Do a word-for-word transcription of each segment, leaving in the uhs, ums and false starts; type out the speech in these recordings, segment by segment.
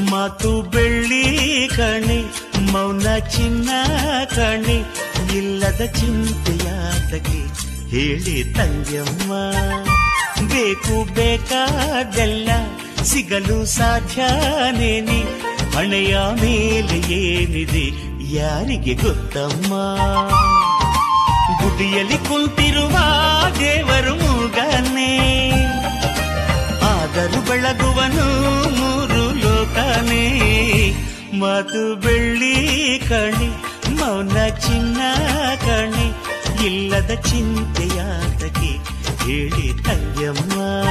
ಮಾತು ಬೆಳ್ಳಿ ಕಣೆ, ಮೌನ ಚಿನ್ನ ಕಣೆ, ಇಲ್ಲದ ಚಿಂತೆಯಾತಕ್ಕೆ ಹೇಳಿ ತಂಗ್ಯಮ್ಮ. ಬೇಕು ಬೇಕಾದೆಲ್ಲ ಸಿಗಲು ಸಾಧ್ಯನೇನೆ, ಹಣೆಯ ಮೇಲೆ ಏನಿದೆ ಯಾರಿಗೆ ಗೊತ್ತಮ್ಮ. ಗುಡಿಯಲ್ಲಿ ಕುಂತಿರುವ ದೇವರು ಮೂಗನೆ, ಆದರೂ ಬೆಳಗುವನು ಮೂರು ಲೋಕನೇ. ಮಾತು ಬೆಳ್ಳಿ ಕಣೆ, ಮೌನ ಚಿನ್ನ ಕಣೆ, ಇಲ್ಲದ ಚಿಂತೆಯಾತಕ್ಕೆ ಹೇಳಿ ತಂಗ್ಯಮ್ಮ.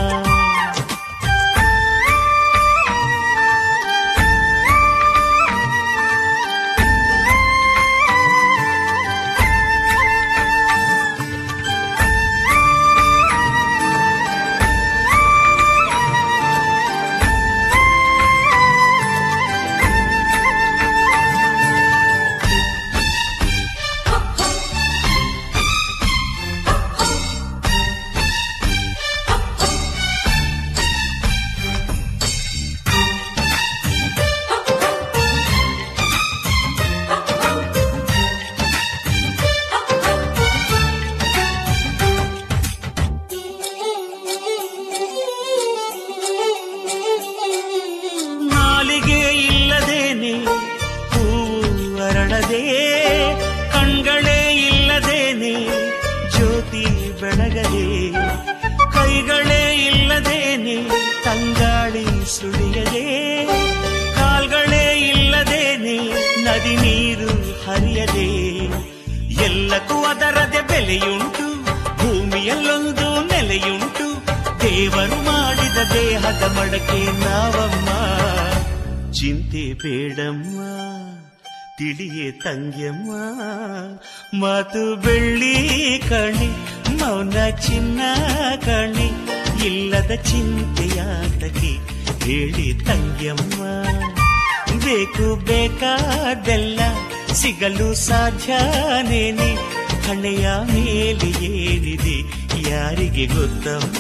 ಕಣ್ಗಳೇ ಇಲ್ಲದೇನೆ ಜ್ಯೋತಿ ಬೆಳಗದೆ, ಕೈಗಳೇ ಇಲ್ಲದೇನೆ ತಂಗಾಳಿ ಸುಳಿಯದೆ, ಕಾಲ್ಗಳೇ ಇಲ್ಲದೇನೆ ನದಿ ನೀರು ಹರಿಯದೆ. ಎಲ್ಲಕ್ಕೂ ಅದರದೆ ಬೆಲೆಯುಂಟು, ಭೂಮಿಯಲ್ಲೊಂದು ನೆಲೆಯುಂಟು, ದೇವರು ಮಾಡಿದ ದೇಹದ ಮಡಕೆ ನಾವಮ್ಮ. ಚಿಂತೆ ಬೇಡಮ್ಮ, ತಿಳಿಯೇ ತಂಗ್ಯಮ್ಮ. ಮಾತು ಬೆಳ್ಳಿ ಕಣೆ, ಮೌನ ಚಿನ್ನ ಕಣೆ, ಇಲ್ಲದ ಚಿಂತೆಯಾತಕ್ಕೆ ಹೇಳಿ ತಂಗ್ಯಮ್ಮ. ಬೇಕು ಬೇಕಾದೆಲ್ಲ ಸಿಗಲು ಸಾಧ್ಯನೇನೆ, ಹಣೆಯ ಮೇಲೆ ಏನಿದೆ ಯಾರಿಗೆ ಗೊತ್ತಮ್ಮ.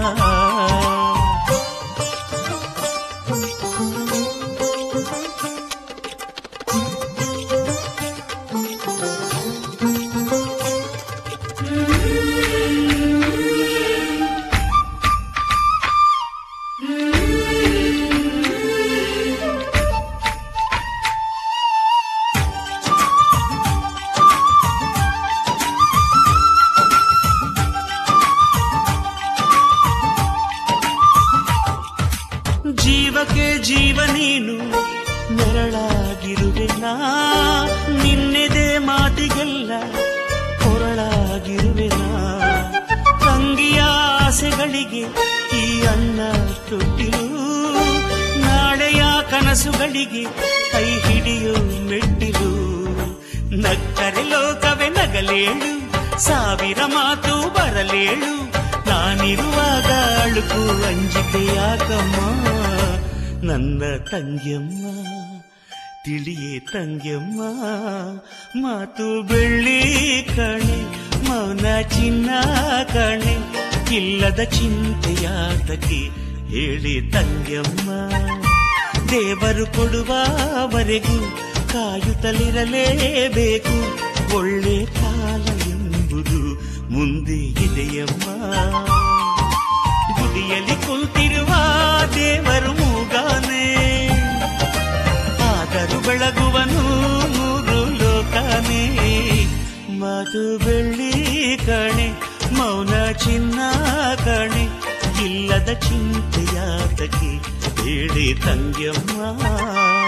ಜೀವಕ್ಕೆ ಜೀವ ನೀನು, ನೆರಳಾಗಿರುವೆ ನಾ, ನಿನ್ನೆದೆ ಮಾತಿಗೆಲ್ಲ ಕೊರಳಾಗಿರುವೆ ನಾ. ತಂಗಿಯ ಆಸೆಗಳಿಗೆ ಈ ಅನ್ನ ತೊಟ್ಟಿಲು, ನಾಳೆಯ ಕನಸುಗಳಿಗೆ ಕೈ ಹಿಡಿಯೋ ಮೆಟ್ಟಿಲು. ನಕ್ಕರೆ ಲೋಕವೇ ನಗಲೇಳು, ಸಾವಿರ ಮಾತು ಬರಲೇಳು, ನಾನಿರುವಾಗ ಅಳುಕು ಅಂಜಿಕೆ ಯಾಕಮ್ಮ. ನನ್ನ ತಂಗ್ಯಮ್ಮ, ತಿಳಿಯೇ ತಂಗ್ಯಮ್ಮ. ಮಾತು ಬೆಳ್ಳಿ ಕಣೆ, ಮೌನ ಚಿನ್ನ ಕಣೆ, ಇಲ್ಲದ ಚಿಂತೆಯಾತಕ್ಕೆ ಹೇಳಿ ತಂಗ್ಯಮ್ಮ. ದೇವರು ಕೊಡುವವರೆಗೂ ಕಾಯುತ್ತಲಿರಲೇಬೇಕು, ಒಳ್ಳೆ ಕಾಲ ಎಂಬುದು ಮುಂದೆ ಇದೆಯಮ್ಮ. ಗುಡಿಯಲ್ಲಿ ಕುಂತಿರುವ ದೇವರು ಮೂಗಾನೆ, ಆದರೂ ಬೆಳಗುವನು ಮೂರು ಲೋಕನೇ. ಮಾತು ಬೆಳ್ಳಿ ಕಣೆ, ಮೌನ ಚಿನ್ನ ಕಣೆ, ಇಲ್ಲದ ಚಿಂತೆಯಾತಕ್ಕೆ ಹೇಳಿ ತಂಗ್ಯಮ್ಮ.